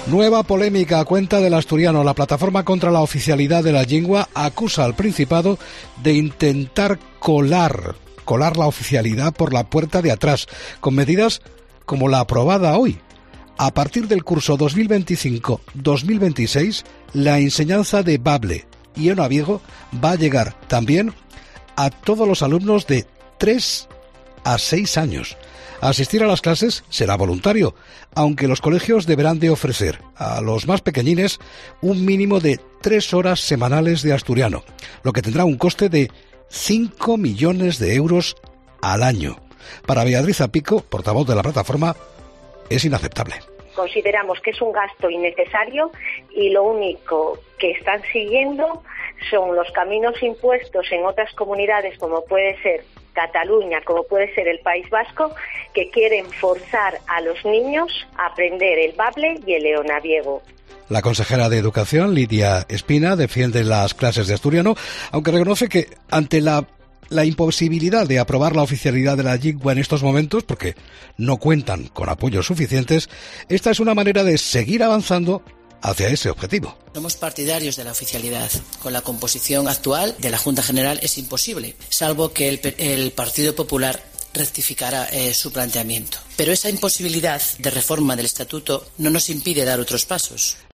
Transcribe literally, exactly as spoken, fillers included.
Nueva polémica a cuenta del asturiano. La plataforma contra la oficialidad de la lengua acusa al Principado de intentar colar, colar la oficialidad por la puerta de atrás, con medidas como la aprobada hoy. A partir del curso dos mil veinticinco dos mil veintiséis, la enseñanza de bable y onaviego va a llegar también a todos los alumnos de tres a seis años. Asistir a las clases será voluntario, aunque los colegios deberán de ofrecer a los más pequeñines un mínimo de tres horas semanales de asturiano, lo que tendrá un coste de cinco millones de euros al año. Para Beatriz Apico, portavoz de la plataforma, es inaceptable. Consideramos que es un gasto innecesario y lo único que están siguiendo son los caminos impuestos en otras comunidades, como puede ser Cataluña, como puede ser el País Vasco, que quieren forzar a los niños a aprender el bable y el eonaviego. La consejera de Educación, Lidia Espina, defiende las clases de asturiano, aunque reconoce que ante la la imposibilidad de aprobar la oficialidad de la lengua en estos momentos, porque no cuentan con apoyos suficientes, esta es una manera de seguir avanzando hacia ese objetivo. Somos partidarios de la oficialidad. Con la composición actual de la Junta General es imposible, salvo que el, el Partido Popular rectificara eh, su planteamiento. Pero esa imposibilidad de reforma del Estatuto no nos impide dar otros pasos.